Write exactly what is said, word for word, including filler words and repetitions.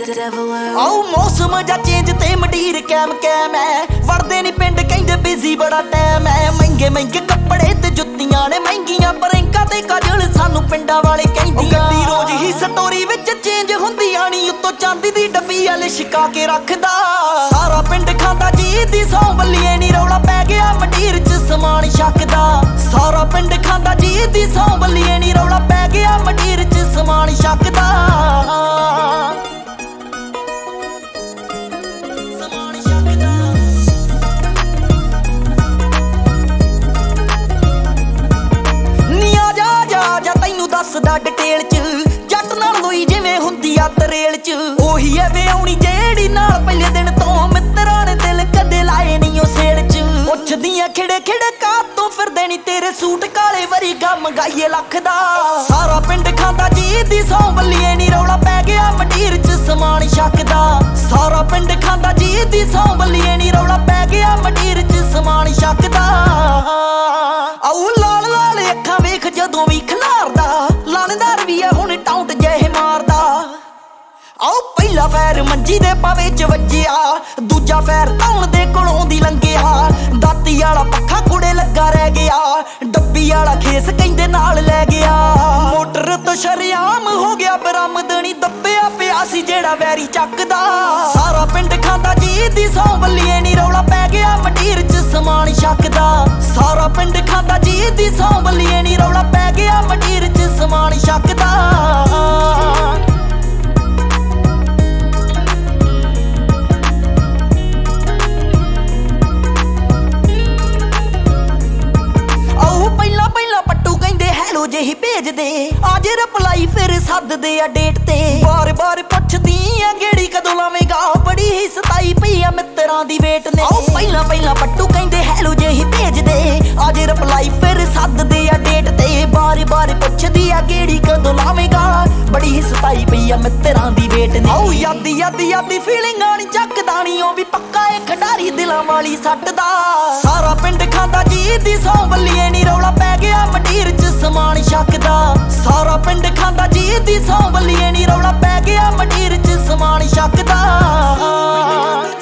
ਆਓ ਮੌਸਮ ਜਾਂ ਚੇਂਜ ਤੇ ਮੰਡੀਰ ਕੈਮ ਕੈਮ ਐ ਵੜਦੇ ਨਹੀਂ ਪਿੰਡ ਕਹਿੰਦੇ ਬਿਜ਼ੀ ਬੜਾ ਟਾਈਮ ਐ ਮਹਿੰਗੇ ਮਹਿੰਗੇ ਕੱਪੜੇ ਤੇ ਜੁੱਤੀਆਂ ਨੇ ਮਹਿੰਗੀਆਂ ਬਰੈਂਕਾਂ ਤੇ ਕਾਜਲ ਸਾਨੂੰ ਪਿੰਡਾਂ ਵਾਲੇ ਕਹਿੰਦੀਆਂ ਗੱਡੀ ਰੋਜ਼ ਹੀ ਸਟੋਰੀ ਵਿੱਚ ਚੇਂਜ ਹੁੰਦੀਆਂ ਨਹੀਂ ਉੱਤੋਂ ਚਾਂਦੀ ਦੀ ਡੱਬੀ ਵਾਲੇ ਛਿਕਾ ਕੇ ਰੱਖਦਾ ਸਾਰਾ ਪਿੰਡ ਖਾਂਦਾ ਜੀ ਦੀ ਸੌ ਬੱਲੀਏ ਨੀ ਰੌਲਾ ਪੈ ਗਿਆ ਮੰਡੀਰ ਚ ਸਮਾਨ ਛਕਦਾ ਸਾਰਾ ਪਿੰਡ ਖਾਂਦਾ ਜੀ ਦੀ ਸੌ ਬੱਲੀਏ ਨੀ ਰੌਲਾ ਪੈ ਗਿਆ ਮੰਡੀਰ ਚ ਸਮਾਨ ਛਕਦਾ ਦੱਸਦਾ ਡਿਟੇਲ ਚ ਜੱਟ ਨਾਲ ਲੋਈ ਜਿਵੇਂ ਹੁੰਦੀ ਆ ਤਰੇਲ ਚ ਉਹੀ ਐ ਵਿਆਉਣੀ ਜਿਹੜੀ ਨਾਲ ਪਹਿਲੇ ਦਿਨ ਤੋਂ ਮਿੱਤਰਾਂ ਨੇ ਦਿਲ ਕਦੇ ਲਾਏ ਨਹੀਂ ਉਹ ਸੇਲ ਚ ਪੁੱਛਦੀਆਂ ਖਿੜੇ ਖਿੜੇ ਕਾਤੋਂ ਫਿਰਦੇ ਨਹੀਂ ਤੇਰੇ ਸੂਟ ਕਾਲੇ ਵਰੀ ਗਾ ਮੰਗਾਈਏ ਲੱਖ ਦਾ ਸਾਰਾ ਪਿੰਡ ਖਾਂਦਾ ਜੀ ਦੀ ਸੌ ਬੱਲੀਏ ਨੀ ਰੌਲਾ ਪੈ ਗਿਆ ਮੰਡੀਰ ਚ ਸਮਾਨ ਛਕਦਾ ਸਾਰਾ ਪਿੰਡ ਖਾਂਦਾ ਜੀ ਦੀ ਸੌ ਬੱਲੀਏ ਨੀ ਰੌਲਾ ਪੈ ਗਿਆ ਮੰਡੀਰ ਚ ਸਮਾਨ ਛਕਦਾ ਆਉ ਲਾਲ ਲਾਲ ਅੱਖਾਂ ਵੇਖ ਜਦੋਂ ਵੀ ਖਿਲਾਰਦਾ ਲਾਣੇਦਾਰ ਵੀ ਐ ਹੁਣ ਟਾਉਂਟ ਜਿਹੇ ਮਾਰਦਾ ਆਓ ਪਹਿਲਾ ਫੈਰ ਮੰਜੀ ਦੇ ਪਾਵੇ ਚ ਵੱਜਿਆ ਦੂਜਾ ਫੈਰ ਧੌਣ ਦੇ ਕੋਲੋਂ ਦੀ ਲੰਘਿਆ ਦਾਤੀ ਵਾਲਾ ਪੱਖਾ ਕੁੜੇ ਲੱਗਾ ਰਹਿ ਗਿਆ ਡੱਬੀ ਵਾਲਾ ਖੇਸ ਕਹਿੰਦੇ ਨਾਲ ਲੈ ਗਿਆ ਮੋਟਰ ਤੋਂ ਸ਼ਰਿਆਮ ਹੋ ਗਿਆ ਬਰਾਮਦਣੀ ਦੱਬਿਆ ਪਿਆ ਸੀ ਜਿਹੜਾ ਵੈਰੀ ਚੱਕਦਾ ਸਾਰਾ ਪਿੰਡ ਖਾਂਦਾ ਜੀ ਦੀ ਸੌ ਬੱਲੀਏ ਨੀ ਰੌਲਾ ਪੈ ਗਿਆ ਮੰਡੀਰ ਚ ਸਮਾਨ ਛਕਦਾ ਸਾਰਾ ਪਿੰਡ ਖਾਂਦਾ ਜੀ ਦੀ ਸੌ ਬੱਲੀਏ ਨੀ ਰੌਲਾ ਪੈ ਗਿਆ ਮੰਡੀਰ ਚ ਸਮਾਨ ਛਕਦਾ ਜਿਹੀ ਭੇਜਦੇ ਅੱਜ ਰਿਪਲਾਈ ਫਿਰ ਸੱਦਦੇ ਆ ਡੇਟ ਤੇ ਬਾਰ ਬਾਰ ਪੁੱਛਦੀ ਆ ਗੇੜੀ ਕਦੋਂ ਲਾਵੇਂਗਾ ਬੜੀ ਹੀ ਸਤਾਈ ਪਈ ਆ ਮਿੱਤਰਾਂ ਦੀ ਵੇਟ ਨੇ ਆਓ ਪਹਿਲਾਂ ਪਹਿਲਾਂ ਪੱਟੂ ਕਹਿੰਦੇ ਹੈਲੋ ਜਿਹੀ ਭੇਜਦੇ ਅੱਜ ਰਿਪਲਾਈ ਫਿਰ ਸੱਦਦੇ ਆ ਡੇਟ ਤੇ ਬਾਰ ਬਾਰ ਪੁੱਛਦੀ ਆ ਗੇੜੀ ਕਦੋਂ ਲਾਵੇਂਗਾ ਬੜੀ ਹੀ ਸਤਾਈ ਪਈ ਆ ਮਿੱਤਰਾਂ ਦੀ ਵੇਟ ਨੇ ਆਓ ਯਾਦੀ ਯਾਦੀ ਯਾਦੀ ਫੀਲਿੰਗਾਂ ਨੀ ਚੱਕਦਾ ਨੀ ਉਹ ਵੀ ਪੱਕਾ ਏ ਖਿਡਾਰੀ ਦਿਲਾਂ ਵਾਲੀ ਸੱਟਦਾ ਸਾਰਾ ਪਿੰਡ ਖਾਂਦਾ ਜੀ ਦੀ ਸੌ ਬੱਲੀਏ ਨੀ ਰੌਲਾ ਪੈ ਗਿਆ ਮੰਡੀਰ ਚ ਸਮਾਨ ਛਕਦਾ ਸਾਰਾ ਪਿੰਡ ਖਾਂਦਾ ਜੀ ਦੀ ਸੌ ਬੱਲੀਏ ਨੀ ਰੌਲਾ ਪੈ ਗਿਆ ਮੰਡੀਰ ਚ ਸਮਾਨ ਛਕਦਾ।